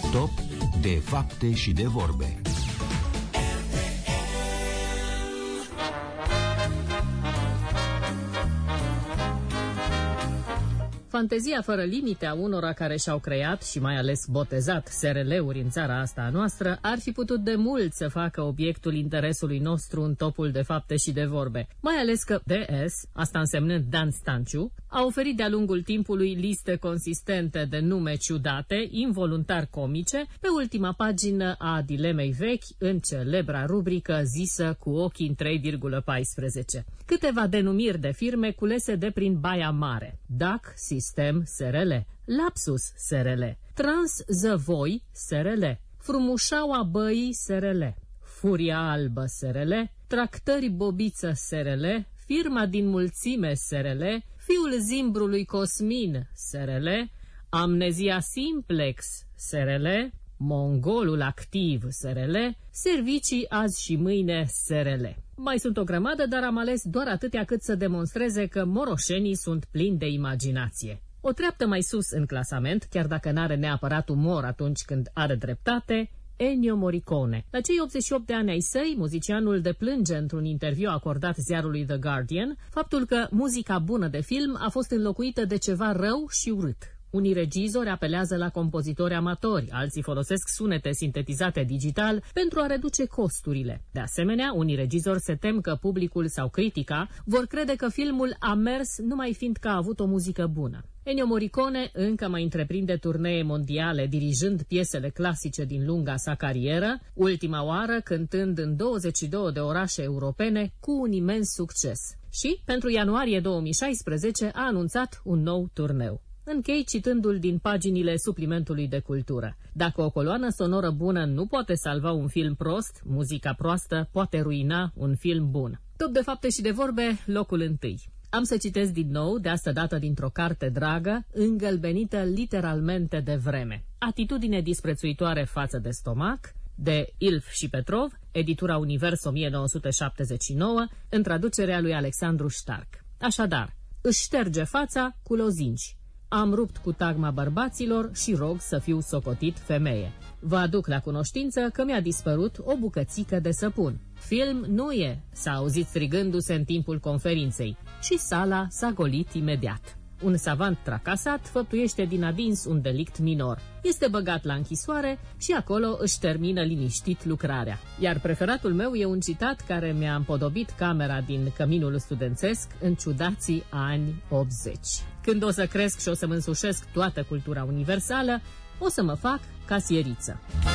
Top de fapte și de vorbe. Fantezia fără limite a unora care și-au creat și mai ales botezat SRL-uri în țara asta a noastră ar fi putut de mult să facă obiectul interesului nostru în topul de fapte și de vorbe. Mai ales că DS, asta însemnând Dan Stanciu, a oferit de-a lungul timpului liste consistente de nume ciudate, involuntar comice, pe ultima pagină a Dilemei vechi, în celebra rubrică zisă cu ochii în 3,14. Câteva denumiri de firme culese de prin Baia Mare. DAC Sistem SRL, Lapsus SRL, Transzăvoi SRL, Frumușaua Băii SRL, Furia Albă SRL, Tractări Bobiță SRL, Firma din Mulțime SRL, Fiul Zimbrului Cosmin SRL, Amnezia Simplex SRL, Mongolul Activ SRL, Servicii Azi și Mâine SRL. Mai sunt o grămadă, dar am ales doar atâtea cât să demonstreze că moroșenii sunt plini de imaginație. O treaptă mai sus în clasament, chiar dacă n-are neapărat umor atunci când are dreptate, Ennio Morricone. La cei 88 de ani ai săi, muzicianul deplânge într-un interviu acordat ziarului The Guardian faptul că muzica bună de film a fost înlocuită de ceva rău și urât. Unii regizori apelează la compozitori amatori, alții folosesc sunete sintetizate digital pentru a reduce costurile. De asemenea, unii regizori se tem că publicul sau critica vor crede că filmul a mers numai fiindcă a avut o muzică bună. Ennio Morricone încă mai întreprinde turnee mondiale, dirijând piesele clasice din lunga sa carieră, ultima oară cântând în 22 de orașe europene cu un imens succes. Și, pentru ianuarie 2016, a anunțat un nou turneu. Închei citându-l din paginile suplimentului de cultură. Dacă o coloană sonoră bună nu poate salva un film prost, muzica proastă poate ruina un film bun. Top de fapte și de vorbe, locul 1. Am să citesc din nou, de asta dată dintr-o carte dragă, îngălbenită literalmente de vreme. Atitudine disprețuitoare față de stomac, de Ilf și Petrov, editura Univers 1979, în traducerea lui Alexandru Stark. Așadar, își șterge fața cu lozinci. Am rupt cu tagma bărbaților și rog să fiu socotit femeie. Vă aduc la cunoștință că mi-a dispărut o bucățică de săpun. Film nu e, s-a auzit strigându-se în timpul conferinței și sala s-a golit imediat. Un savant tracasat făptuiește din adins un delict minor. Este băgat la închisoare și acolo își termină liniștit lucrarea. Iar preferatul meu e un citat care mi-a împodobit camera din căminul studențesc în ciudații ani 80. Când o să cresc și o să-mi însușesc toată cultura universală, o să mă fac casieriță.